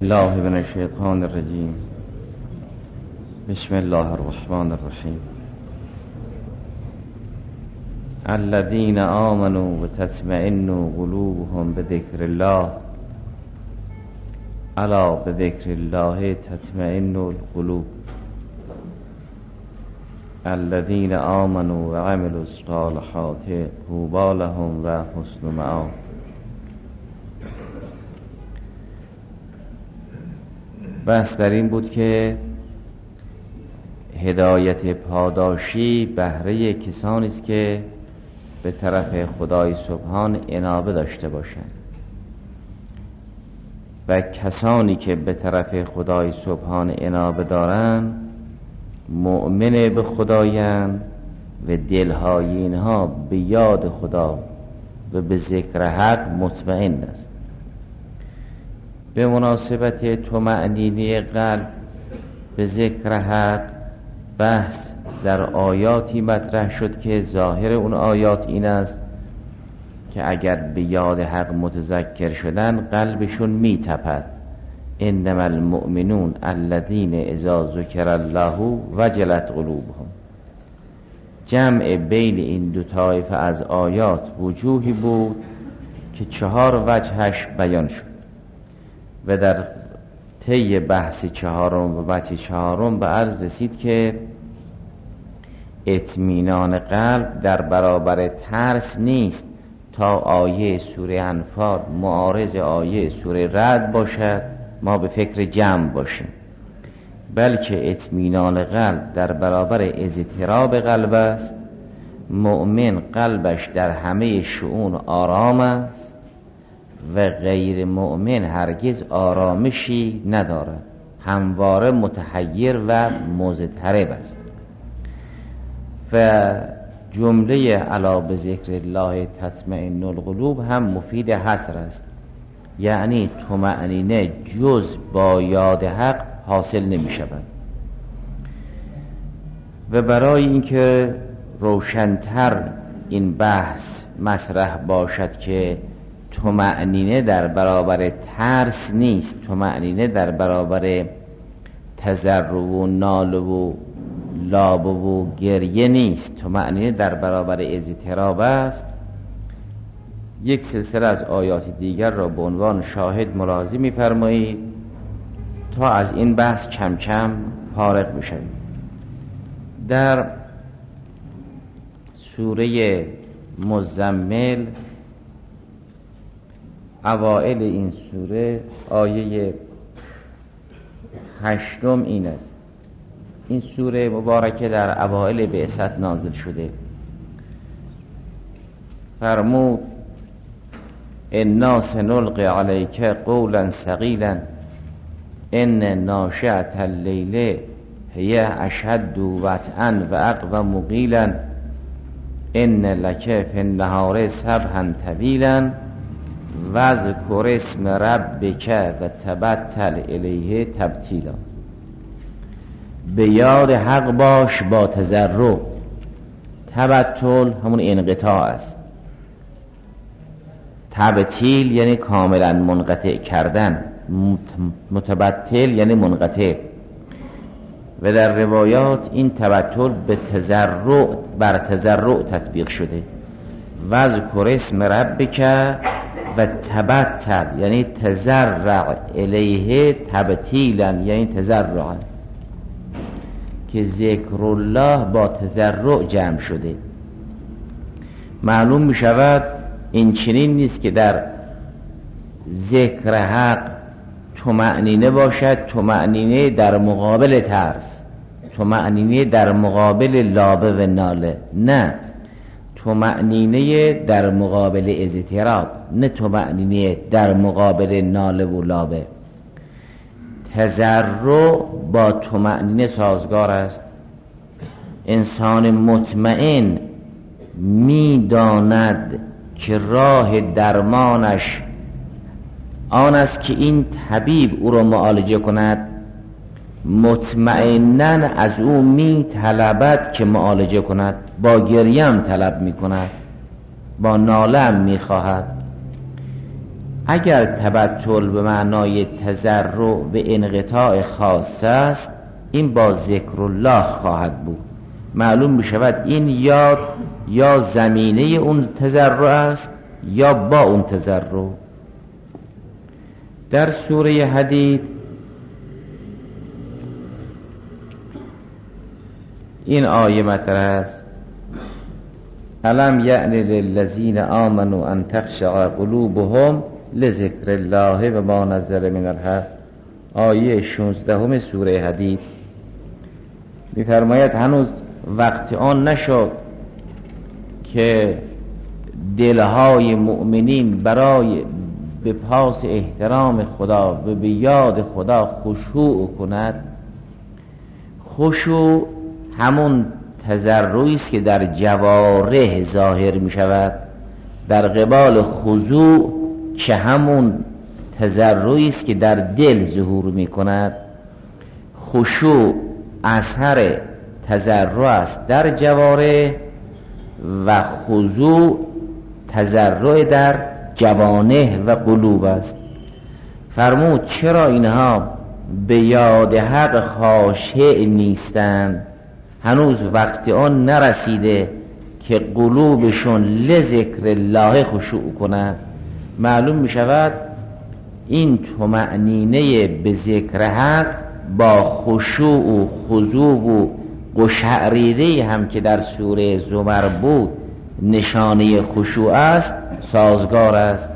الله من الشیطان الرجیم. بسم الله الرحمن الرحیم. الذين آمنوا وتطمئن قلوبهم بذكر الله الا بذكر الله تطمئن القلوب. الذين آمنوا وعملوا الصالحات طوبى لهم وحسن مآب. بحث در این بود که هدایت پاداشی بهره کسانی است که به طرف خدای سبحان انابه داشته باشند و کسانی که به طرف خدای سبحان انابه دارند مؤمن به خدایند و دلهای اینها به یاد خدا و به ذکر حق مطمئن است. به مناسبت طمأنینه قلب به ذکر حق بحث در آیاتی مطرح شد که ظاهر اون آیات این است که اگر به یاد حق متذکر شدن قلبشون میتپد. انما المؤمنون الذین اذا ذکر الله وجلت قلوبهم. جمع بین این دو طایفه از آیات وجوهی بود که 4 وجهش بیان شد و در طی بحث 4 و وجه 4 به عرض رسید که اطمینان قلب در برابر ترس نیست تا آیه سوره انفال معارض آیه سوره رعد باشد ما به فکر جمع باشیم، بلکه اطمینان قلب در برابر اضطراب قلب است. مؤمن قلبش در همه شؤون آرام است و غیر مؤمن هرگز آرامشی ندارد، همواره متحیر و مضطرب است. و جمله الا بذکر الله تطمئن القلوب هم مفید حصر است، یعنی طمأنینه جز با یاد حق حاصل نمی شود. و برای اینکه روشن‌تر این بحث مطرح باشد که طمأنینه در برابر ترس نیست، طمأنینه در برابر تضرع و ناله و لابه و گریه نیست، طمأنینه در برابر اضطراب است. یک سلسله از آیات دیگر را به عنوان شاهد ملاحظه می‌فرمایید تا از این بحث کم کم فارغ بشویم. در سوره مزمل اوائل این سوره آیه 8 این است. این سوره مبارکه در اوائل بعثت نازل شده. فرمود انا سنلقی علیک قولا ثقیلا ان ناشئة اللیل هی اشد وطئا و اقوم قیلا ان لک فی النهار سبحا طویلا واذکر اسم ربک و تبتل الیه تبتیلا. به یاد حق باش با تضرع. تبتل همون انقطاع است، تبتیل یعنی کاملا منقطع کردن، متبتل یعنی منقطع. و در روایات این تبتل به تضرع بر تضرع تطبیق شده. واذکر اسم ربک و تبتل یعنی تضرع الیه تبتیلا یعنی تضرعا، که ذکر الله با تضرع جمع شده. معلوم می شود این چنین نیست که در ذکر حق طمأنینه باشد، طمأنینه در مقابل ترس، طمأنینه در مقابل لابه و ناله، نه، طمأنینه در مقابل اضطراب، نه طمأنینه در مقابل ناله و لابه. تضرع با طمأنینه سازگار است. انسان مطمئن می‌داند که راه درمانش آن است که این طبیب او را معالجه کند، مطمئناً از او می‌طلبد که معالجه کند، با گریه هم طلب می‌کند، با ناله هم می‌خواهد. اگر تبتل به معنای تضرع و انقطاع خاص است، این با ذکر الله خواهد بود. معلوم می شود این یاد یا زمینه اون تضرع است یا با اون تضرع. در سوره حدید این آیه مطرح است: الم یعن للذین آمنوا ان تخشع قلوبهم لذکر الله و ما نزل من الحق. آیه 16 سوره حدید می‌فرماید هنوز وقت آن نشد که دلهای مؤمنین برای به پاس احترام خدا و به یاد خدا خشوع کند. خشوع همون تضرعی است که در جوارح ظاهر می شود، در قبال خضوع که همون تضرعی است که در دل ظهور می کند. خشوع اثر تضرع است در جوارح و خضوع تضرع در جوانح و قلوب است. فرمود چرا اینها به یاد حق خاشع نیستند؟ هنوز وقت آن نرسیده که قلوبشون لذکر الله خشوع کند. معلوم می شود این طمأنینه به ذکر حق با خشوع و خضوع و قشعریره هم که در سوره زمر بود نشانه خشوع است، سازگار است.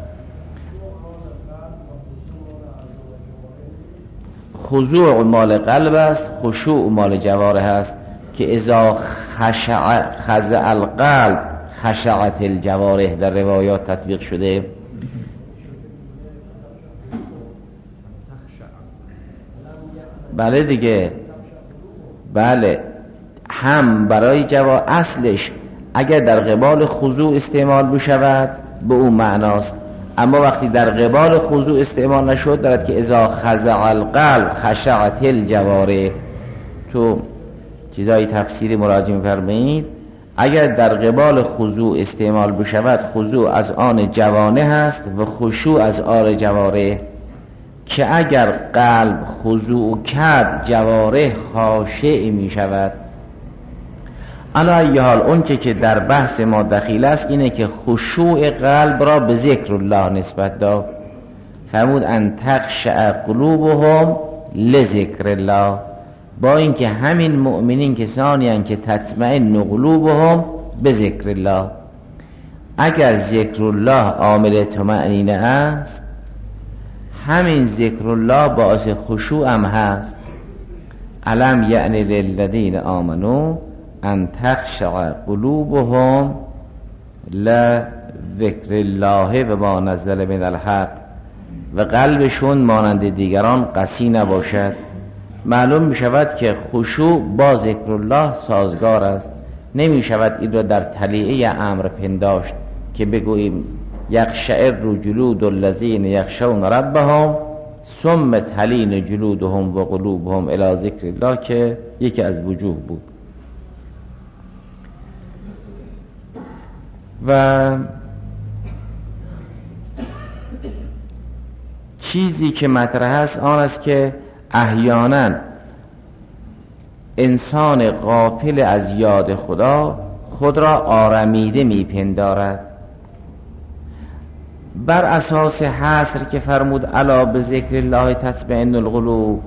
خضوع مال قلب است، خشوع مال جوارح است که اذا خضع القلب خشعت الجوارح در روایات تطبیق شده. بله دیگه، بله، هم برای اصلش اگر در قبال خضوع استعمال بشود به اون معناست، اما وقتی در قبال خضوع استعمال نشد دارد که اذا خضع القلب خشعت الجوارح. تو چیزای تفسیری مراجعه می‌فرمایید اگر در قبال خضوع استعمال بشود، خضوع از آن جوانح است و خشوع از آن جوارح، که اگر قلب خضوع کرد جوارح خاشع می شود. علی ای حال اونچه که در بحث ما دخیل است اینه که خشوع قلب را به ذکر الله نسبت داد. فرمود ان تخشع قلوبهم لذکر الله، با اینکه همین مؤمنین کسانی هستند که تطمئن قلوبهم به ذکر الله. اگر ذکر الله عامل طمأنینه است، همین ذکر الله باعث خشوع هم هست. الم یعنی للذین آمنوا ان تخشع قلوبهم لذکر الله و ما نزل من الحق، و قلبشون مانند دیگران قسی نباشد. معلوم می شود که خشوع با ذکر الله سازگار است. نمی شود این را در تلیعه امر پنداشت که بگوییم یقشعر جلود الذین یخشون ربهم ثم تلین جلودهم و قلوبهم الی ذکر الله، که یکی از وجوه بود. و چیزی که مطرح است آن است که احیانا انسان غافل از یاد خدا خود را آرمیده میپندارد. بر اساس حصر که فرمود الا به ذکر الله تطمئن القلوب،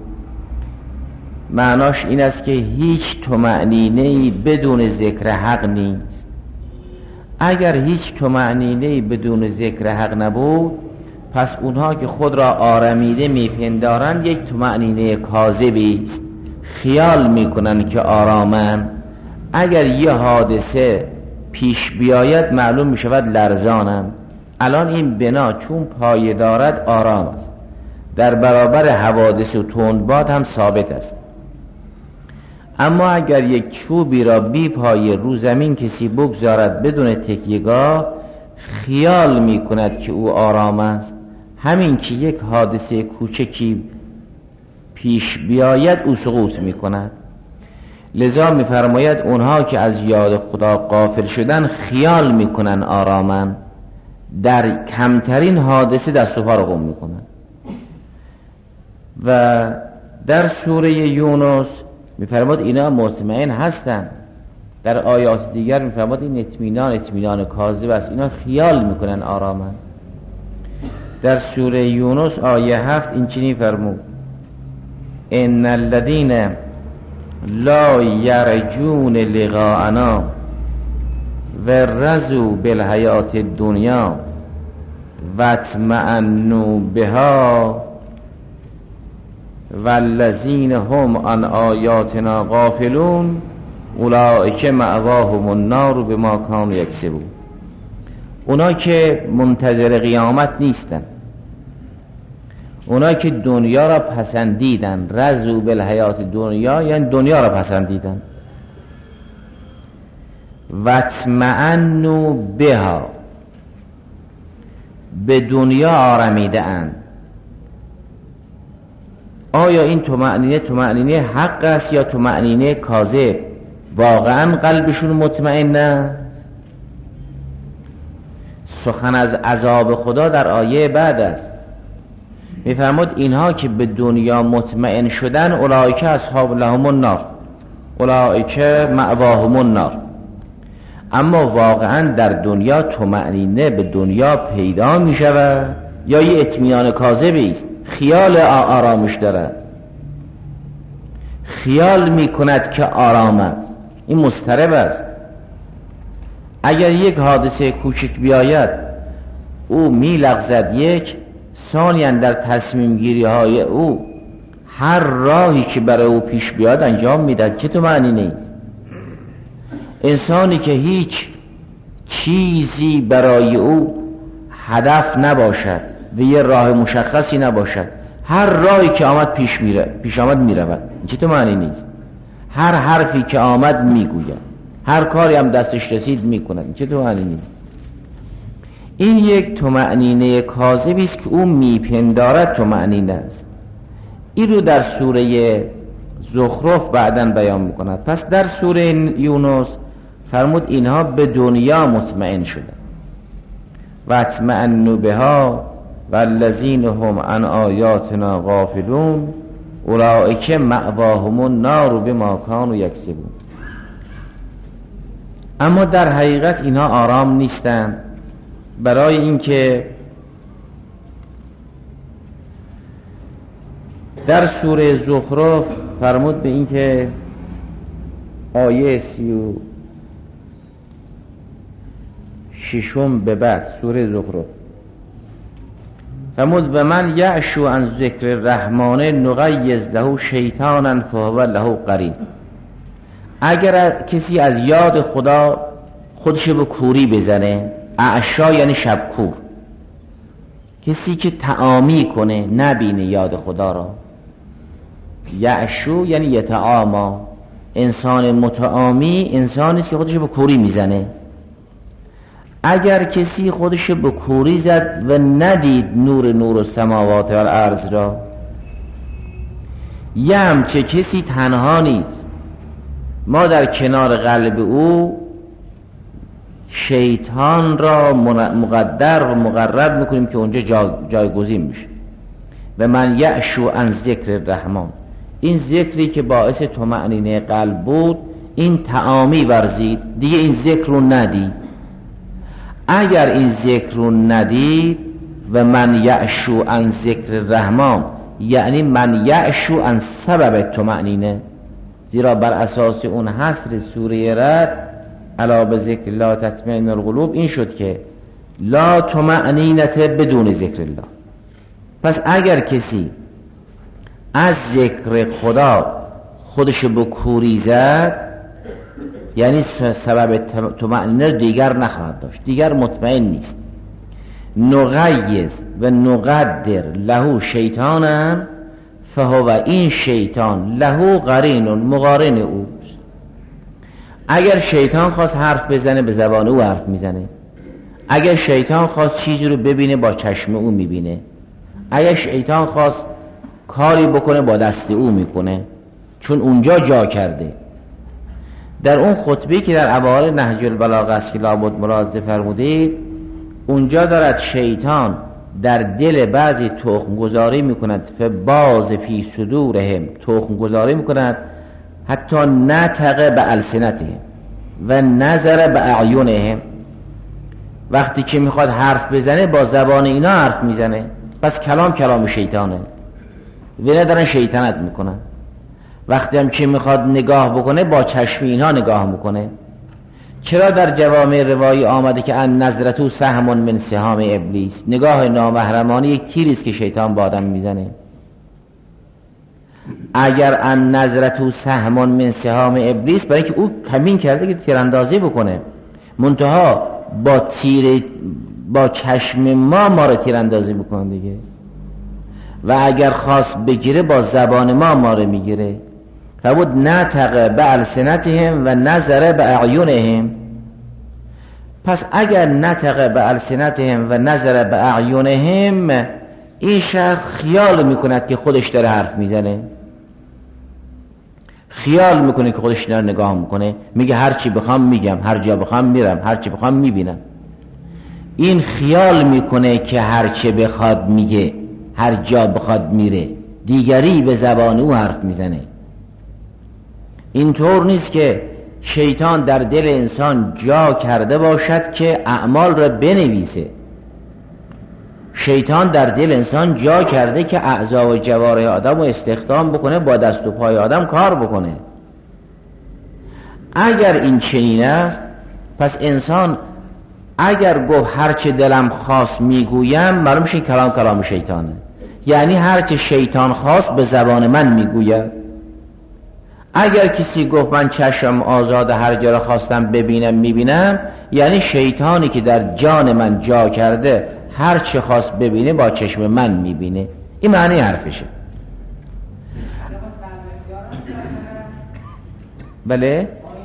معناش این است که هیچ طمأنینه‌ای بدون ذکر حق نیست. اگر هیچ طمأنینه‌ای بدون ذکر حق نبود، پس اونها که خود را آرمیده میپندارند یک طمأنینه کاذبی است، خیال میکنن که آرامن. اگر یه حادثه پیش بیاید معلوم میشود لرزانن. الان این بنا چون پایه دارد آرام است، در برابر حوادث و تندباد هم ثابت است. اما اگر یک چوبی را بی پایه رو زمین کسی بگذارد بدون تکیه‌گاه، خیال می کند که او آرام است. همین که یک حادثه کوچکی پیش بیاید او سقوط می کند. لذا می فرماید اونها که از یاد خدا غافل شدن خیال می کنن آرامن، در کمترین حادثه دست و پا رو گم میکنن. و در سوره یونس میفرماد اینا مطمئن هستن. در آیات دیگر میفرماد این اطمینان کاذب است، اینا خیال میکنن آرامن. در سوره یونس آیه 7 این چنین فرمود: ان الذين لا يرجون لقاءنا ورضوا بالحیات الدنیا واطمأنوا بها والذین هم عن آیاتنا غافلون اولئک مأواهم النار بما کانوا یکسبون. اونا که منتظر قیامت نیستن، اونا که دنیا را پسندیدن، رضوا بالحیات دنیا یعنی دنیا را پسندیدن، واطمأنوا بها به دنیا آرمیده اند. آیا این طمأنینه حق است یا طمأنینه کاذب؟ واقعا قلبشون مطمئن است؟ سخن از عذاب خدا در آیه بعد است. میفرماد اینها که به دنیا مطمئن شدن اولئک اصحاب لهم النار اولئک مأواهم النار. اما واقعا در دنیا طمأنینه به دنیا پیدا می شود یا یه اطمینان کاذبی است؟ خیال آرامش دارد، خیال می کند که آرام است. این مضطرب است. اگر یک حادثه کوچک بیاید او می لغزد، یک ثانیاً در تصمیم گیری های او هر راهی که برای او پیش بیاد انجام میدهد. چه طمأنینه نیست؟ انسانی که هیچ چیزی برای او هدف نباشد و یه راه مشخصی نباشد، هر راهی که آمد پیش آمد میرود، چه طمأنینه نیست؟ هر حرفی که آمد میگوید، هر کاری هم دستش رسید میکند، چه طمأنینه نیست؟ این یک طمأنینه کاذبی است که او میپندارد طمأنینه است. این رو در سوره زخرف بعداً بیان میکند. پس در سوره یونس فرمود اینها به دنیا مطمئن شدند. واطمأنوا بها والذین هم عن آیاتنا غافلون اولئک مأواهم النار بما کانوا یکسبون. اما در حقیقت اینها آرام نیستند، برای اینکه در سوره زخرف فرمود به اینکه آیه 36 به بعد سوره زخرف فرمود و من یعشو عن ذکر الرحمن نقیض له شیطانا فهو له قرین. اگر کسی از یاد خدا خودش به کوری بزنه، اعشا یعنی شبکور، کسی که تعامی کنه نبینه یاد خدا را، یعشو یعنی یتعاما، انسان متعامی انسانی است که خودش به کوری میزنه. اگر کسی خودش به کوری زد و ندید نور السماوات و الارض را، یه همچه کسی تنها نیست، ما در کنار قلب او شیطان را مقدر و مقرر میکنیم که اونجا جایگزین میشه. و من یعشو عن ذکر الرحمن، این ذکری که باعث طمأنینه قلب بود این تعامی ورزید، دیگه این ذکر رو ندید. اگر این ذکر رو ندید و من یعشو عن ذکر الرحمن یعنی من یعشو عن سبب طمأنینه، زیرا بر اساس اون حصر سوره رد الا بذکر الله تطمئن القلوب این شد که لا طمأنینة بدون ذکر الله. پس اگر کسی از ذکر خدا خودش به کوری زد یعنی سبب طمأنینه دیگر نخواهد داشت، دیگر مطمئن نیست. نقیض و نقدر له شیطانا فهو، این شیطان له قرین مقارن اوست. اگر شیطان خواست حرف بزنه به زبان او حرف میزنه، اگر شیطان خواست چیزی رو ببینه با چشم او میبینه، اگر شیطان خواست کاری بکنه با دست او میکنه، چون اونجا جا کرده. در اون خطبه که در اوائل نهج البلاغه است که لابد ملاحظه فرمودید اونجا دارد شیطان در دل بعضی تخم گذاری میکند، فباز فی صدورهم، تخم گذاری میکند حتی نطق به السنتهم و نظر به اعینهم. وقتی که میخواد حرف بزنه با زبان اینا حرف میزنه، پس کلام شیطانه و ندارن شیطنت میکنن. وقتی هم که میخواد نگاه بکنه با چشم اینها نگاه میکنه. چرا در جوامع روایی آمده که ان نظرتو سهم من سهام ابلیس، نگاه نامحرمانه یک تیری است که شیطان با آدم میزنه. اگر ان نظرتو سهم من سهام ابلیس، برای که او کمین کرده که تیراندازی بکنه، منتها با چشم ما رو تیراندازی بکنه دیگه، و اگر خواست بگیره با زبان ما رو میگیره. فبود نطق به السنتهم و نظر به اعینهم. پس اگر نطق به السنتهم و نظر به اعینهم، این شخص خیال میکند که خودش داره حرف میزنه، خیال میکنه که خودش داره نگاه میکنه، میگه هر چی بخوام میگم، هر جا بخوام میرم، هر چی بخوام میبینم. این خیال میکنه که هر چی بخواد میگه، هر جا بخواد میره، دیگری به زبان او حرف میزنه. اینطور نیست که شیطان در دل انسان جا کرده باشد که اعمال را بنویسه. شیطان در دل انسان جا کرده که اعضا و جوارح آدم رو استخدام بکنه، با دست و پای آدم کار بکنه. اگر این چنین است، پس انسان اگر گفت هرچه دلم خواست میگویم، معلوم میشه کلام شیطانه. یعنی هرچه شیطان خواست به زبان من میگوید. اگر کسی گفت من چشم آزاد، هر جا را خواستم ببینم میبینم، یعنی شیطانی که در جان من جا کرده هر چه خواست ببینه با چشم من میبینه. این معنی حرفشه. بله؟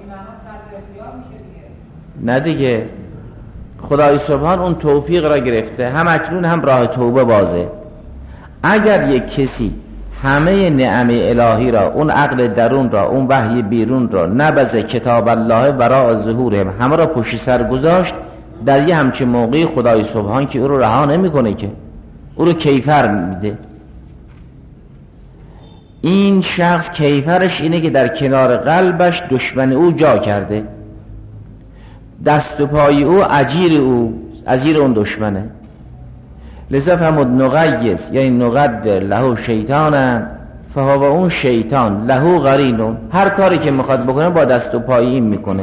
نه دیگه، خدای سبحان اون توفیق را گرفته، هم اکنون هم راه توبه بازه. اگر یک کسی همه نعم الهی را، اون عقل درون را، اون وحی بیرون را، نبذ کتاب الله وراء ظهورهم، همه را پشت سر گذاشت، در یه همچین موقعی خدای سبحان که او رو رها نمیکنه، که او رو کیفر میده. این شخص کیفرش اینه که در کنار قلبش دشمن او جا کرده، دست و پای او اجیر اون دشمنه. لذا فرمود نقیس، یعنی نقدر له شیطانا فهو، اون شیطان له قرینون، هر کاری که میخواد بکنه با دست و پای این میکنه.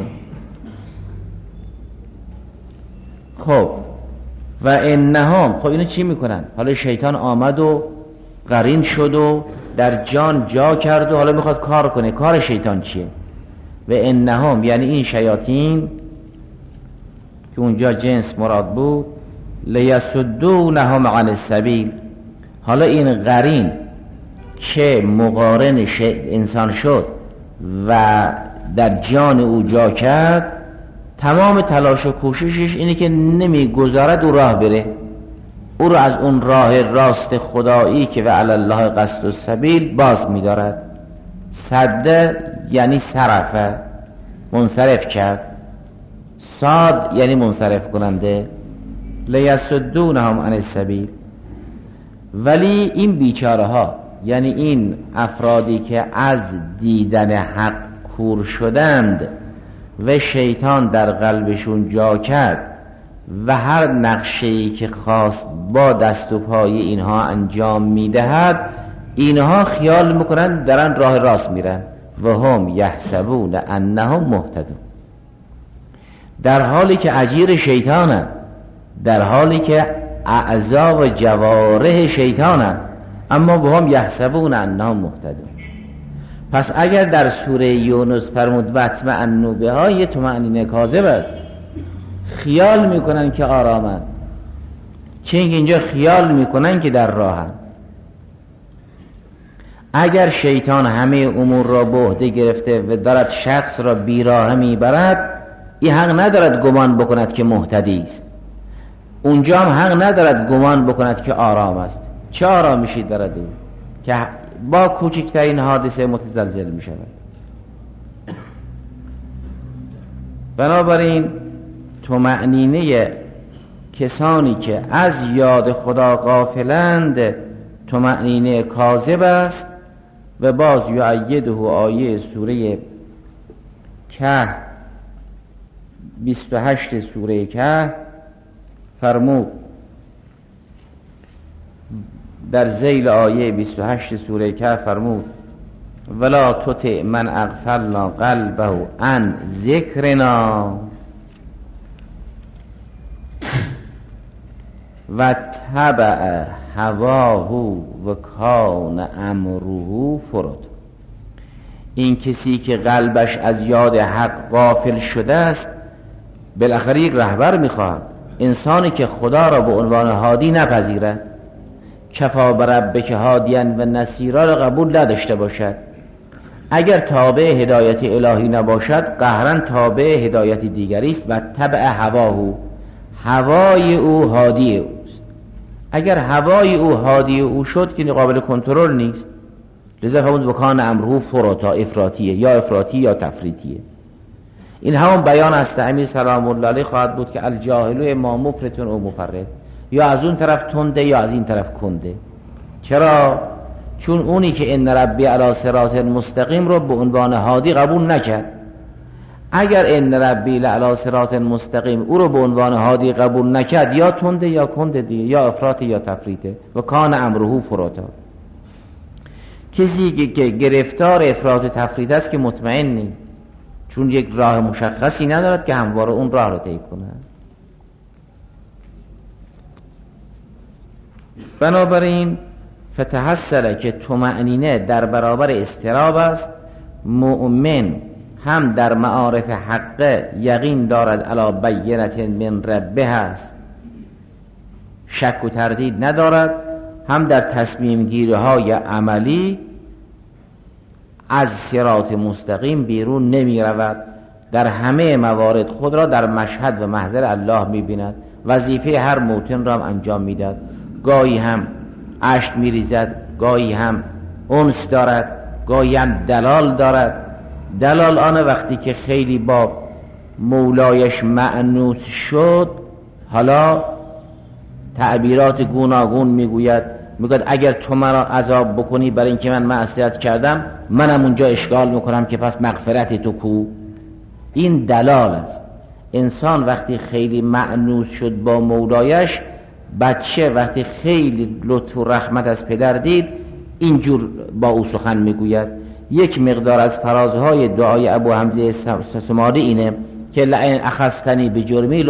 خب و انهم، خب اینو چی میکنن؟ حالا شیطان آمد و قرین شد و در جان جا کرد و حالا میخواد کار کنه. کار شیطان چیه؟ و انهم یعنی این شیاطین که اونجا جنس مراد بود، لیسدونهم عن السبیل. حالا این قرین که مقارن انسان شد و در جان او جا کرد، تمام تلاش و کوششش اینه که نمیگذارد او راه بره، او رو از اون راه راست خدایی که و علی الله قصد السبیل باز می‌دارد. صد یعنی صرفه، منصرف کرد. صاد یعنی منصرف کننده. لیسدونهم عن السبیل. ولی این بیچاره ها، یعنی این افرادی که از دیدن حق کور شدند و شیطان در قلبشون جا کرد و هر نقشه‌ای که خواست با دست و پای اینها انجام میدهد، اینها خیال میکنند دارن راه راست میرن و هم یحسبون انهم مهتدون، در حالی که اجیر شیطانن، در حالی که اعضا و جوارح شیطانن، اما به هم یحسبون انهم مهتدون. پس اگر در سوره یونس فرمود و اطمئنوا بها، یه طمأنینه کاذب است، خیال میکنن که آرامن، چون اینجا خیال میکنن که در راهن. اگر شیطان همه امور را به عهده گرفته و دارد شخص را بیراه میبرد، این حق ندارد گمان بکند که مهتدی است. اونجا هم حق ندارد گمان بکند که آرام است. چه آرامشی دارد او که با کوچکترین حادثه متزلزل می شود؟ بنابراین طمأنینه کسانی که از یاد خدا غافلند طمأنینه کاذب است. و باز یؤیده آیه سوره کهف 28 سوره کهف فرمود در ذیل آیه 28 سوره کهف فرمود ولا تطع من اغفلنا قلبه عن ذکرنا و تبع هواه و کان امره فرط. این کسی که قلبش از یاد حق غافل شده است بالاخره یک رهبر میخواهد. انسانی که خدا را به عنوان هادی نپذیرد، کفا بربک هادیا و نصیرا را قبول نداشته باشد، اگر تابع هدایت الهی نباشد قهرا تابع هدایت دیگری است. و تبع هواه، هوای او هادی اوست. اگر هوای او هادی او شد که قابل کنترل نیست. لذا فرمود وکان امره فرطا، افراطیه، یا افراطی یا تفریطیه. این همون بیان از امیر سلام الله علیه خواهد بود که الجاهل اما مفرطون او مفرط، یا از اون طرف تنده یا از این طرف کنده. چرا؟ چون اونی که ان ربی علی صراط مستقیم رو به عنوان هادی قبول نکرد. اگر ان ربی علی صراط مستقیم او رو به عنوان هادی قبول نکرد، یا تنده یا کنده دیگه، یا افراط یا تفریطه. و کان امره فرطا. کسی که گرفتار افراط و تفریط است که مطمئن نیست، چون یک راه مشخصی ندارد که همواره اون راه رو طی کنه. بنابراین فتحصل که طمأنینه در برابر اضطراب است. مؤمن هم در معارف حق یقین دارد علی بینة من ربه است، شک و تردید ندارد، هم در تصمیم گیری های عملی از صراط مستقیم بیرون نمی رود. در همه موارد خود را در مشهد و محضر الله می بیند. وظیفه هر موطن را هم انجام می داد. گاهی هم اشک می ریزد، گاهی هم انس دارد، گاهی هم دلال دارد. دلال آن وقتی که خیلی با مولایش مأنوس شد، حالا تعبیرات گوناگون میگوید اگر تو مرا عذاب بکنی برای اینکه من معصیت کردم، منم اونجا اشکال میکنم که پس مغفرت تو کو. این دلال است. انسان وقتی خیلی مأنوس شد با مولایش، بچه وقتی خیلی لطف و رحمت از پدر دید اینجور با او سخن میگوید. یک مقدار از فرازهای دعای ابو حمزه سماری اینه که لئن اخذتنی بجرمی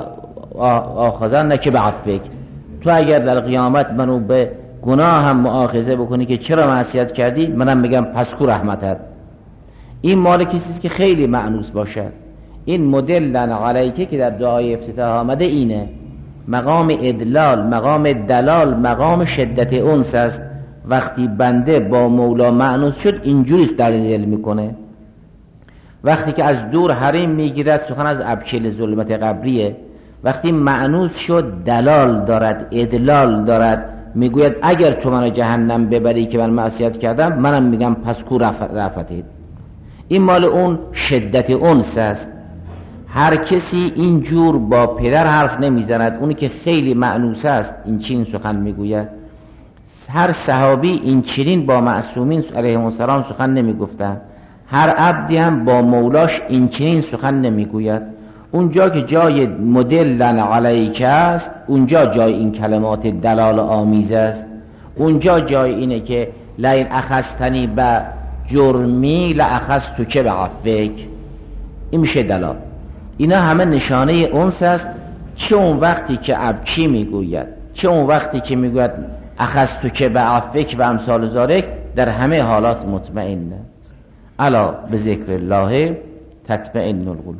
لآخذنک بعفوک. تو اگر در قیامت منو به گناه هم مؤاخذه بکنی که چرا معصیت کردی، منم میگم پس کو رحمتت. این مال کسی که خیلی مأنوس باشد. این مدل علیکه که در دعای افتتاح آمده اینه. مقام ادلال، مقام دلال، مقام شدت انس است. وقتی بنده با مولا مأنوس شد اینجوریست در دل میکنه. وقتی که از دور حریم میگیرد سخن از ابکل ظلمت قبریه. وقتی مأنوس شد دلال دارد، ادلال دارد، میگوید اگر تو منو جهنم ببری که من معصیت کردم، منم میگم پس کو رفتید. این مال اون شدت انس است. هر کسی اینجور با پدر حرف نمیزند. اونی که خیلی مأنوس است این چین سخن میگوید. هر صحابی این چنین با معصومین علیهم السلام سخن نمیگفتند. هر عبدی هم با مولاش این چنین سخن نمیگوید. اونجا که جای مدلن علیک است، اونجا جای این کلمات دلال آمیز است. اونجا جای اینه که لئن اخذتنی به جرمی لاخذتک بعفوک. این میشه دلال. اینا همه نشانه انس است. چه اون وقتی که ابکی میگوید، چه اون وقتی که میگوید اخذتک بعفوک و امثال ذالک، در همه حالات مطمئن است. الا بذکر الله تطمئن القلوب.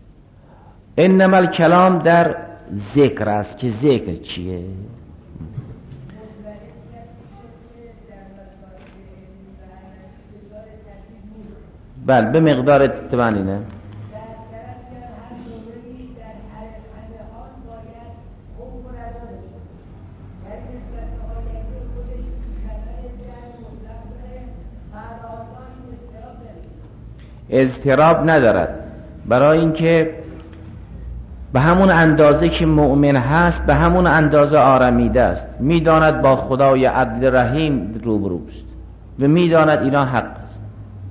انما الکلام در ذکر است که ذکر چیه؟ بله به مقدار تمنینه. اضطراب ندارد، برای اینکه به همون اندازه که مؤمن هست به همون اندازه آرمیده است، میداند با خدای عدل رحیم روبروست و میداند اینا حق است.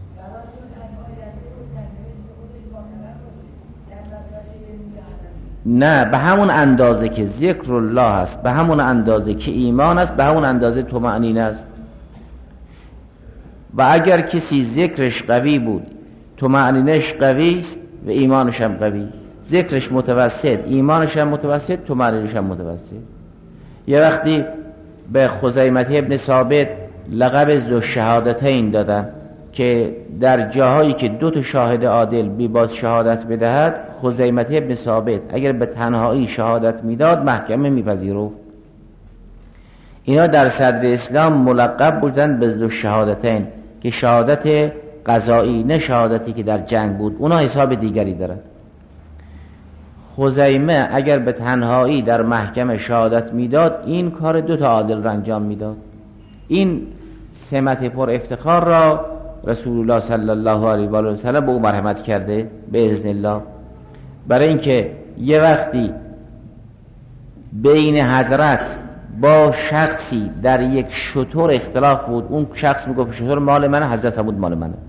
نه، به همون اندازه که ذکر الله است، به همون اندازه که ایمان است، به همون اندازه طمأنینه است. و اگر کسی ذکرش قوی بود، طمأنینه‌اش قوی است و ایمانش هم قوی، ذکرش متوسط، ایمانش هم متوسط، طمأنینه‌اش هم متوسط. یه وقتی به خزیمة ابن ثابت لقب ذوالشهادتین دادن که در جاهایی که 2 شاهد عادل بی باز شهادت بدهد، خزیمة ابن ثابت اگر به تنهایی شهادت میداد محکمه میپذیرفت. اینا در صدر اسلام ملقب بودن به ذوالشهادتین که شهادت قضایی، نه شهادتی که در جنگ بود، اونا حساب دیگری دارد. خزیمه اگر به تنهایی در محکمه شهادت میداد، این کار 2 عادل را انجام میداد. این سمت پر افتخار را رسول الله صلی الله علیه و آله و سلم به او مرحمت کرده به اذن الله، برای اینکه یه وقتی بین حضرت با شخصی در یک شتر اختلاف بود، اون شخص میگفت شتر مال منه، حضرت فرمود مال منه.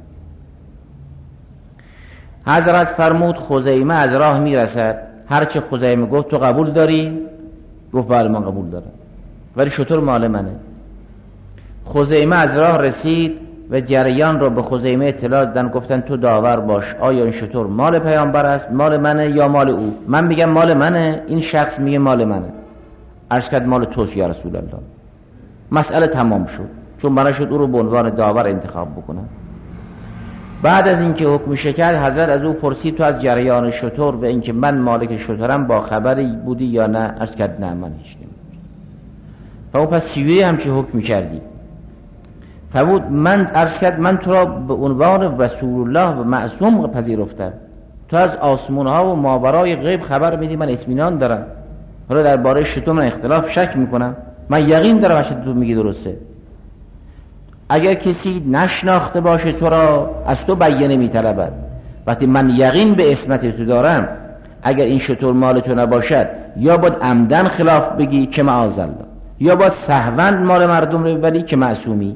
حضرت فرمود خزیمه از راه میرسد، هرچه خزیمه گفت تو قبول داری؟ گفت بله من قبول دارم، ولی شتر مال منه. خزیمه از راه رسید و جریان رو به خزیمه اطلاع دادن، گفتن تو داور باش، آیا این شتر مال پیامبر است، مال منه یا مال او؟ من میگم مال منه، این شخص میگه مال منه. عرض کرد مال توست یا رسول الله. مسئله تمام شد، چون بنا شد او رو به عنوان داور انتخاب بکنن. بعد از اینکه حکم شکل، حضرت از او پرسید تو از جریان شتر و اینکه من مالک شترم با خبری بودی یا نه؟ عرض کرد نه من هیچ نمیدونم. و پس چجوری همچه حکم کردی؟ فرمود من، عرض کرد من تو را به عنوان رسول الله و معصوم پذیرفتم، تو از آسمان ها و ماورای غیب خبر میدی، من اطمینان دارم. حالا درباره شتر من اختلاف شک میکنم، من یقین دارم اشه تو میگی درسته. اگر کسی نشناخته باشه تو را، از تو بیانه میطلبد. وقتی من یقین به عصمت تو دارم، اگر این شتر مال تو نباشد، یا باید عمدن خلاف بگی که معاذالله، یا باید سهوا مال مردم رو ببری که معصومی.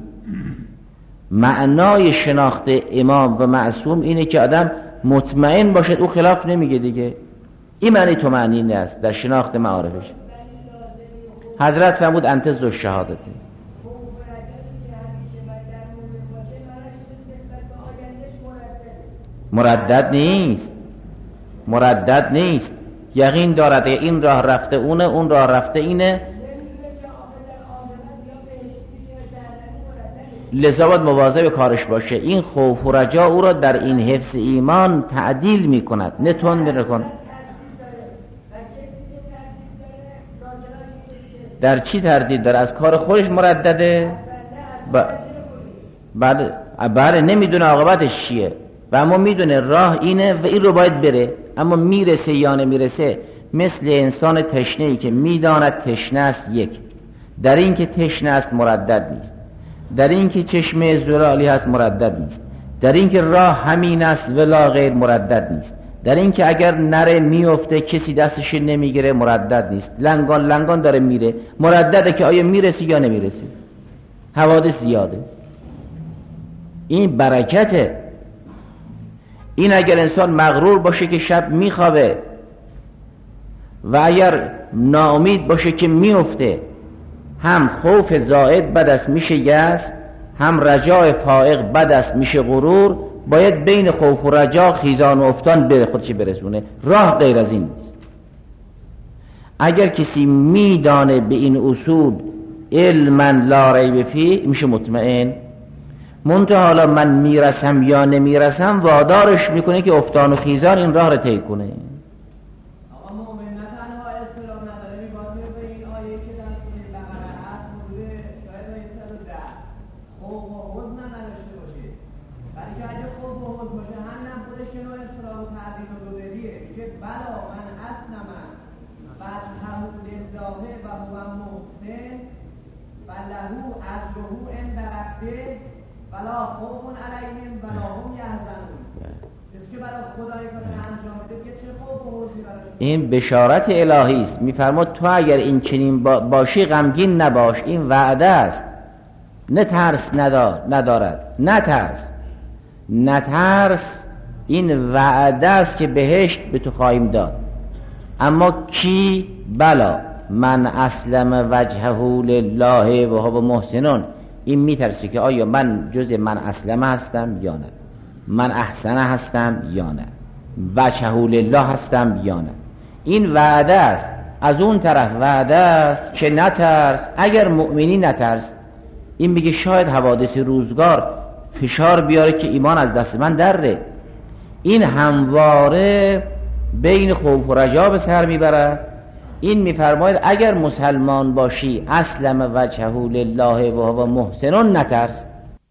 معنای شناخت امام و معصوم اینه که آدم مطمئن باشد او خلاف نمیگه دیگه. این معنی طمأنینه است در شناخت معارفش. حضرت فرمود انت ذوالشهادتین. مردد نیست، یقین دارد این راه رفته اونه، اون راه رفته اینه، لذا باید مواظب کارش باشه. این خوف و رجا او را در این حفظ ایمان تعدیل می کند، نه تند می‌کند. در چی تردید داره؟ از کار خودش مردده، بعد نمیدونه عاقبتش چیه، و اما میدونه راه اینه و این رو باید بره، اما میرسه یا نمیرسه. مثل انسان تشنه‌ای که میداند تشنه است، یک در این که تشنه است مردد نیست، در این که چشمه زلالی هست مردد نیست، در این که راه همین است ولا غیر مردد نیست، در این که اگر نره میفته کسی دستش نمیگیره مردد نیست، لنگان داره میره، مردده که آیا میرسی یا نمیرسی. حوادث زیاده. این برکته. این اگر انسان مغرور باشه که شب میخوابه و اگر ناامید باشه که میفته، هم خوف زائد بد است میشه یأس، هم رجاء فائق بد است میشه غرور. باید بین خوف و رجا خیزان و افتان به خودش برسونه، راه غیر از این نیست. اگر کسی میدانه به این اصول علما لا ریب فیه میشه مطمئن. منتها حالا من میرسم یا نمیرسم وادارش میکنه که افتان و خیزان این راه رو طی کنه. این بشارت الهی است. میفرماد تو اگر این چنین باشی غمگین نباش، این وعده است. نه ترس ندارد، نترس، این وعده است که بهشت به تو خواهیم داد. اما کی؟ بلا من اسلم وجهه لله و هو محسن. این میترسه که آیا من جز من اسلم هستم یا نه، من احسن هستم یا نه، وجهه لله هستم یا نه. این وعده است. از اون طرف وعده است که نترس، اگر مؤمنی نترس. این میگه شاید حوادث روزگار فشار بیاره که ایمان از دست من دره. این همواره بین خوف و رجا به سر میبره. این میفرماید اگر مسلمان باشی اسلم وجهه لله و هو محسن، نترس.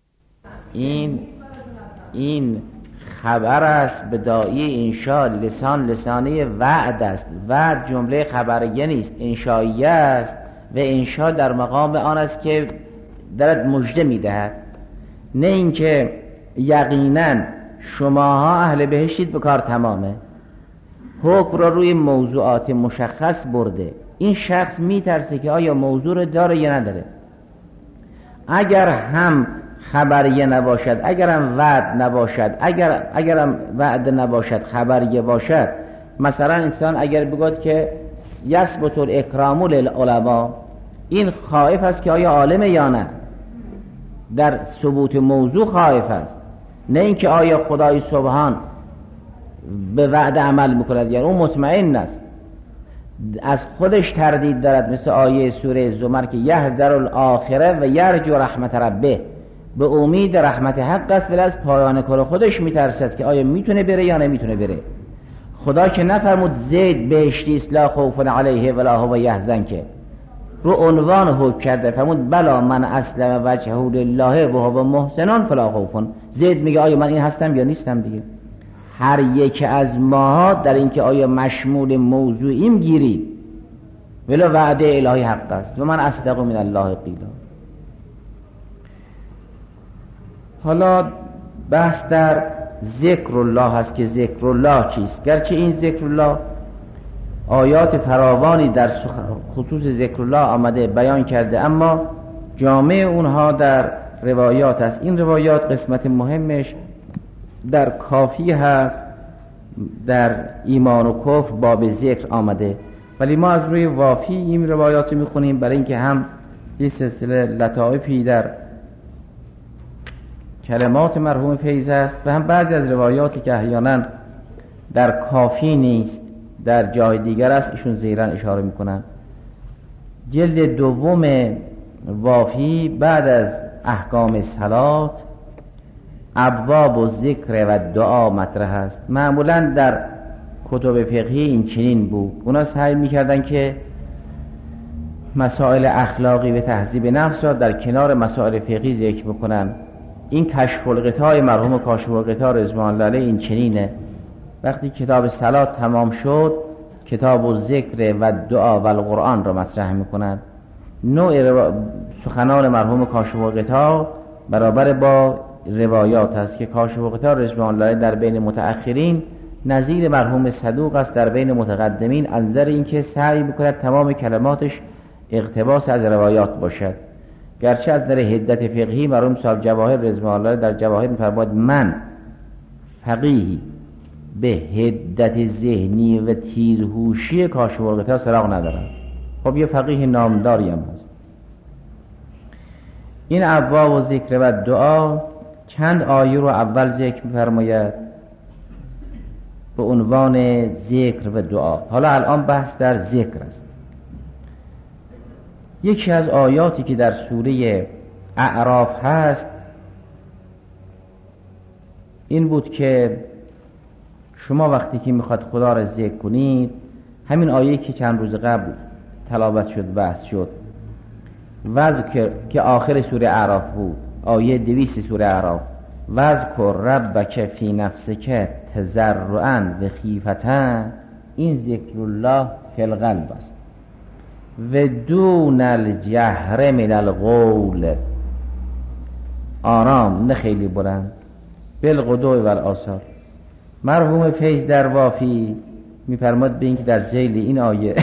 این خبر است به داعی انشاء. لسانه وعد است. وعد جمله خبریه نیست، انشائیه است و انشاء در مقام آن است که درت مژده میدهد، نه اینکه یقینا شماها اهل بهشتید به کار تمامه. حکم را روی موضوعات مشخص برده. این شخص میترسه که آیا موضوع رو داره یا نداره. اگر هم خبریه نباشد، اگرم وعد نباشد، اگرم وعد نباشد خبریه باشد، مثلا انسان اگر بگوید که یثبت الاکرام للعلماء، این خائف است که آیا عالمه یا نه، در ثبوت موضوع خائف است، نه اینکه آیا خدای سبحان به وعده عمل میکند. یعنی اون مطمئن است، از خودش تردید دارد، مثل آیه سوره زمر که یحذر الاخره و یرجو رحمت ربه، به امید رحمت حق است ولی از پایان کار خودش میترسد که آیا میتونه بره یا نمیتونه بره. خدا که نفرمود زید بهشتی است لا خوف علیه ولا هو یحزن، که رو عنوان حکم کرده، فرمود بلا من اسلم وجهه لله و هو محسن فلا خوف. زید میگه آیا من این هستم یا نیستم دیگه. هر یک از ما در اینکه آیا مشمول موضوعیم گیرید، ولی وعده الهی حق است و من اصدق من الله قیلا. حالا بحث در ذکر الله هست که ذکر الله چیست. گرچه این ذکر الله آیات فراوانی در خصوص ذکر الله آمده بیان کرده، اما جامع اونها در روایات است. این روایات قسمت مهمش در کافی هست، در ایمان و کفر باب ذکر آمده، ولی ما از روی وافی این روایات میخونیم برای اینکه هم یه سلسله لطائفی در کلمات مرحوم فیض است و هم بعضی از روایاتی که احیانا در کافی نیست در جای دیگر است، ایشون زیرا اشاره میکنن. جلد دوم وافی بعد از احکام صلات ابواب و ذکر و دعا مطرح است. معمولا در کتب فقهی این چنین بود، اونا سعی میکردن که مسائل اخلاقی و تهذیب نفس را در کنار مسائل فقهی ذکر بکنن. این کشف الغطای مرحوم کاشف الغطا رضوان الله علیه این چنینه. وقتی کتاب صلات تمام شد، کتاب الذکر و دعا و القرآن را مطرح میکنند. نوع سخنان مرحوم کاشف الغطا برابر با روایات است که کاشف الغطا رضوان الله در بین متأخرین نظیر مرحوم صدوق است، در بین متقدمین از نظر اینکه سعی میکند تمام کلماتش اقتباس از روایات باشد. گرچه از در حدت فقهی مرحوم صاحب جواهر رضوان الله در جواهر می‌فرماید من فقیهی به حدت ذهنی و تیزهوشی کاشف الغطا سراغ ندارم. خب یه فقیه نامداری هم هست. این ابواب و ذکر و دعا چند آیه رو اول ذکر می‌فرماید به عنوان ذکر و دعا. حالا الان بحث در ذکر است. یکی از آیاتی که در سوره اعراف هست این بود که شما وقتی که میخواد خدا را ذکر کنید، همین آیه که چند روز قبل تلاوت شد بحث شد وذکر که آخر سوره اعراف بود، آیه 200 سوره اعراف، وذکر ربک فی نفسک تضرعا و خیفة، این ذکر الله فی القلب است و دون الجهر من القول، آرام نه خیلی بلند، بالغدو و الآصال. مرحوم فیض در وافی میفرماد به این که در ذیل این آیه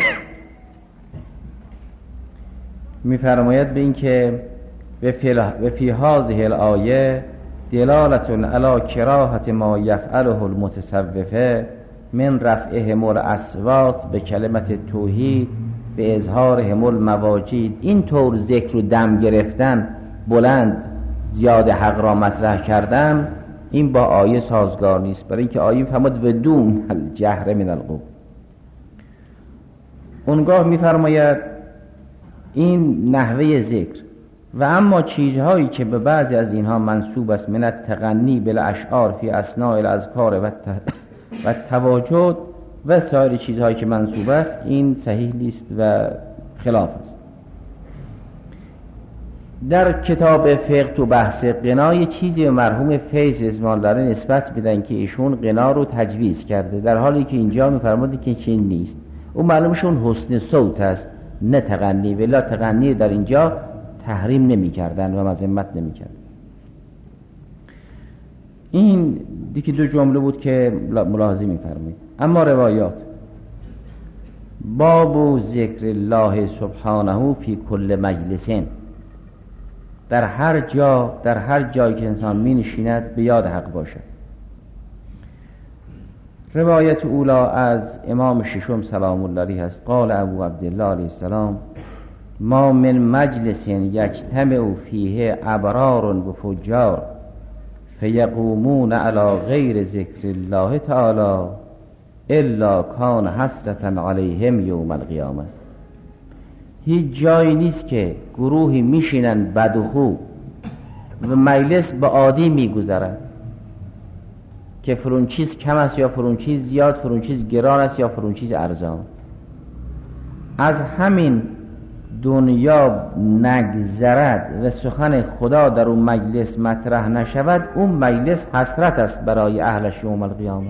میفرماید به این که و فی هذه الآیه دلالة علی کراهة ما یفعله المتصوفه من رفعهم الاصوات به کلمت توحید به اظهارهم المواجید. این طور ذکر و دم گرفتن، بلند زیاد حق را مطرح کردن، این با آیه سازگار نیست، برای اینکه آیه فرمود و دون الجهر من القول. اونگاه میفرماید این نحوه ذکر و اما چیزهایی که به بعضی از اینها منسوب است من التغنی بالاشعار فی اثناء الاذکار و تواجد و سایر چیزهایی که منسوب است، این صحیح نیست و خلاف است. در کتاب فقه و بحث غنا چیزی به مرحوم فیض اسماعیل نسبت میدن که ایشون غنا رو تجویز کرده، در حالی که اینجا میفرماید که چین نیست. اون معلومشون حسن صوت است نه تغنی، ولی تغنی در اینجا تحریم نمی کردن و مذمت نمی کردن. این دیگه دو جمله بود که ملاحظه می فرمایید. اما روایات باب ذکر الله سبحانه فی کل مجلسین، در هر جایی که انسان می نشیند به یاد حق باشد. روایت اولا از امام ششم سلام الله علیه است. قال ابو عبدالله علیه السلام ما من مجلس یجتمع فیه ابرار و فجار فیقومون علی غیر ذکر الله تعالی الا کان حسرة علیهم یوم القیامه. هیچ جایی نیست که گروهی میشینن بد و خوب و مجلس به عادی میگذرد که فرون چیز کم است یا فرون چیز زیاد، فرون چیز گران است یا فرون چیز ارزان. از همین دنیا نگذرد و سخن خدا در اون مجلس مطرح نشود، اون مجلس حسرت است برای اهلش یوم القیامه.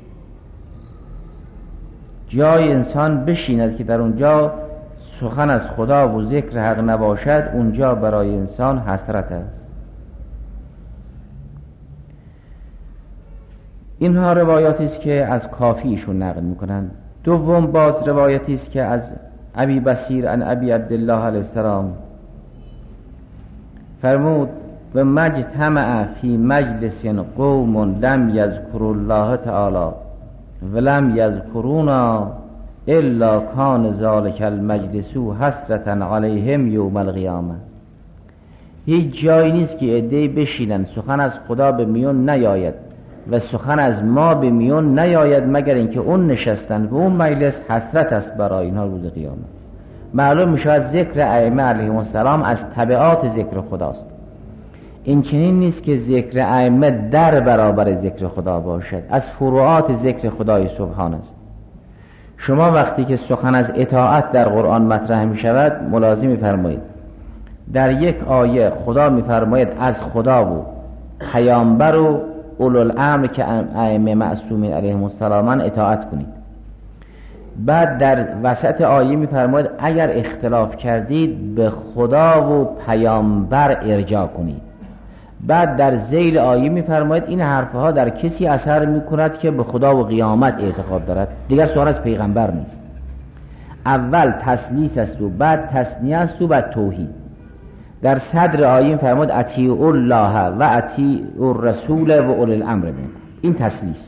جای انسان بشیند که در اونجا سخن از خدا و ذکر حق نباشد، اونجا برای انسان حسرت است. اینها روایاتی است که از کافیشون نقل میکنند. دوم باز روایتی است که از ابی بصیر عن ابی عبدالله علیه السلام فرمود و مجتمع فی مجلس قوم لم یذکروا الله تعالی ولم یذکرونا الا کان ذلک المجلس حسرة علیهم یوم القیامه. هیچ جایی نیست که عده‌ای بشینن سخن از خدا به میون نیاید و سخن از ما به میون نیاید مگر اینکه اون نشستن و اون مجلس حسرت است برای اینها روز قیامت. معلوم میشود ذکر ائمه علیهم السلام از تبعات ذکر خداست. این چنین نیست که ذکر ائمه در برابر ذکر خدا باشد، از فروعات ذکر خدای سبحان است. شما وقتی که سخن از اطاعت در قرآن مطرح می شود ملاحظه می‌فرمایید در یک آیه خدا می‌فرماید از خدا و پیامبر و اولوالامر که ائمه معصومین علیهم السلام اطاعت کنید. بعد در وسط آیه می‌فرماید اگر اختلاف کردید به خدا و پیامبر ارجاع کنید. بعد در ذیل آیه می‌فرماید این حرفها در کسی اثر می‌کند که به خدا و قیامت اعتقاد دارد، دیگر سوال از پیغمبر نیست. اول تثلیث است و بعد تثنیه است و بعد توحید. در صدر آیه می‌فرماید اطیعوا الله و اطیعوا الرسول و اولی الامر منکم. این تثلیث.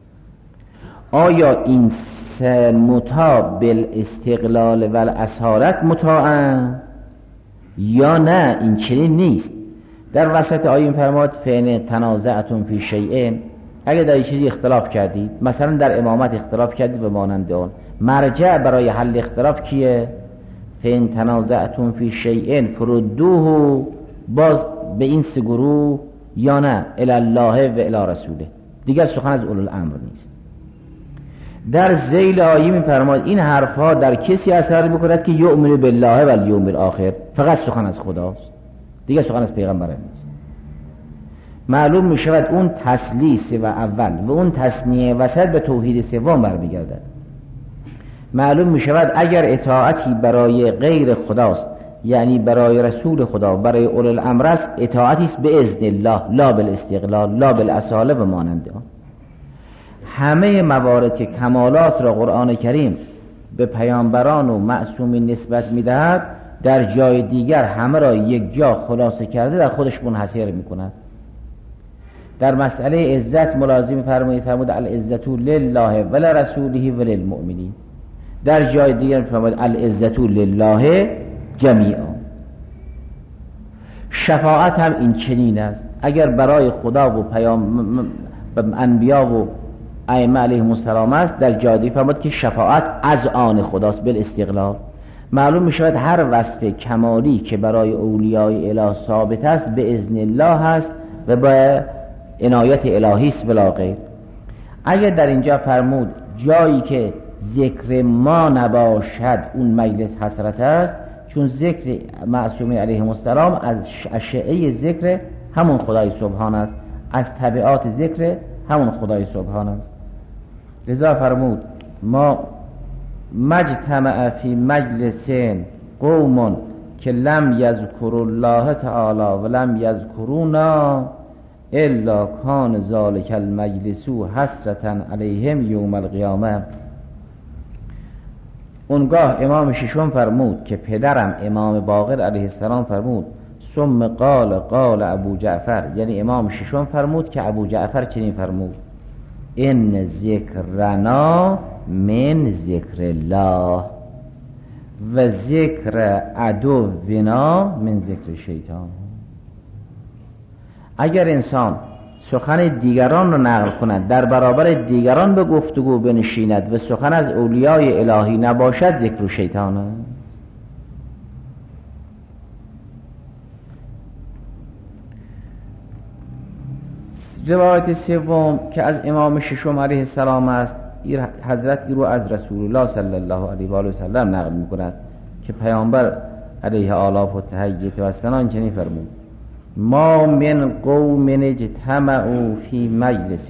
آیا این مطاع بالاستقلال و الاسارت مطاعن یا نه؟ این چنین نیست. در وسط آیه فرماد فین تنازعتم فی شیء، اگر در چیزی اختلاف کردید، مثلا در امامت اختلاف کردید و مانند آن، مرجع برای حل اختلاف کیه؟ فین تنازعتم فی شیء فردوه باز به این سه گروه یا نه الی الله و الی رسوله. دیگر سخن از اولوالامر نیست. در ذیل آیه می‌فرماید این حرفها در کسی اثر می‌کند که یؤمن بالله و الیوم الاخر، فقط سخن از خداست، دیگر سخن از پیغمبر نیست. معلوم می‌شود اون تثلیث و اول و اون تثنیه وسط به توحید سوم برمیگردد. معلوم می‌شود اگر اطاعتی برای غیر خداست، یعنی برای رسول خدا، برای اولی الامر است، اطاعتی است به اذن الله، لا بالاستقلال، لا بالاصاله و مانند آن. همه موارد که کمالات را قرآن کریم به پیامبران و معصومین نسبت میدهد در جای دیگر همه را یک جا خلاصه کرده در خودش منحصر میکند. در مسئله عزت ملازم فرمود العزت لله ولرسوله وللمؤمنین. در جای دیگر فرمود العزت لله جمیعا. شفاعت هم این چنین است. اگر برای خدا و انبیا و ائمه علیهم السلام است، در جای دیگر فرمود که شفاعت از آن خداست بالاستقلال. معلوم می شود هر وصف کمالی که برای اولیای اله ثابت است به اذن الله است و به عنایت الهی است بلا غیر. اگر در اینجا فرمود جایی که ذکر ما نباشد اون مجلس حسرت است، چون ذکر معصومین علیهم السلام از اشعه ذکر همون خدای سبحان است، از تبعات ذکر همون خدای سبحان است. لذا فرمود ما مجتمع فی مجلس قوم که لم یذکروا الله تعالی و لم یذکرونا الا کان ذلک المجلس حسرة علیهم یوم القیامه. اونگاه امام ششم فرمود که پدرم امام باقر علیه السلام فرمود ثم قال ابو جعفر، یعنی امام ششم فرمود که ابو جعفر چنین فرمود ان ذکرنا من ذکر الله و ذکر عدونا من ذکر شیطان. اگر انسان سخن دیگران را نقل کند در برابر دیگران به گفتگو بنشیند و سخن از اولیای الهی نباشد ذکر شیطان است. روایت سوم که از امام ششم علیه السلام است، حضرت رو از رسول الله صلی الله علیه و آله و سلم نقل می‌کند که پیامبر علیه آلاف و تحییت و السلام چنین فرمود ما من قوم اجتمعوا فی مجلس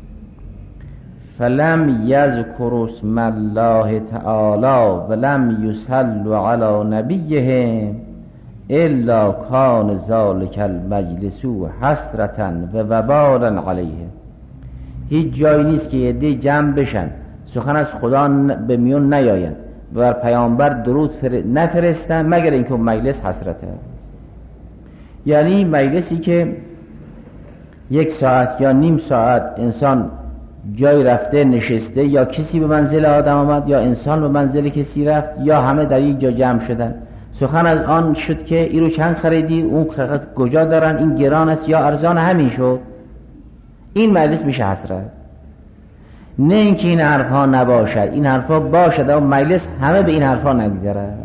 فلم یذکروا اسم الله تعالی ولم یصلوا علی نبیهم الا کان ذلک المجلس حسرة و وبالا علیه. هیچ جایی نیست که عده جمع بشن سخن از خدا به میون نیاین و بر پیامبر درود نفرستن مگر اینکه مجلس حسرت است. یعنی مجلسی که یک ساعت یا نیم ساعت انسان جای رفته نشسته، یا کسی به منزل آدم آمد، یا انسان به منزل کسی رفت، یا همه در یک جا جمع شدن، سخن از آن شد که این رو چند خریدی، اون کجا دارن، این گران است یا ارزان، همین شد. این مجلس میشه حسرت. نه اینکه این حرفا نباشد، این حرفا باشد اما مجلس همه به این حرفا نگذره.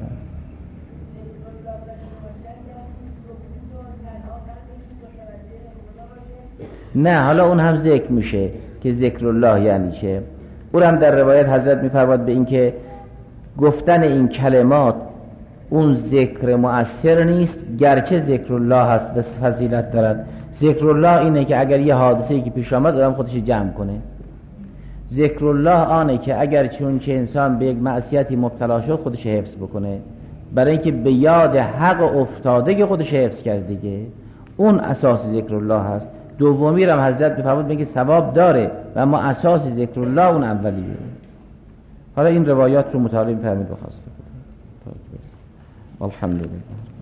نه حالا اون هم ذکر میشه که ذکر الله یعنی چه. اون هم در روایت حضرت میفرماد به این که گفتن این کلمات اون ذکر مؤثر نیست گرچه ذکر الله هست و فضیلت دارد. ذکر الله اینه که اگر یه حادثه‌ای که پیش آمد آدم خودش جمع کنه. ذکر الله آنه که اگر چون که انسان به یک معصیتی مبتلا شد خودش حفظ بکنه، برای اینکه به یاد حق افتاده که خودش حفظ کرده دیگه، اون اساس ذکر الله هست. دومی رو هم حضرت می‌فرمود میگه ثواب داره و اما اساس ذکر الله اون اولیه. حالا این روایات رو مطالعه می‌فرمایید بخواسته. الحمدلله.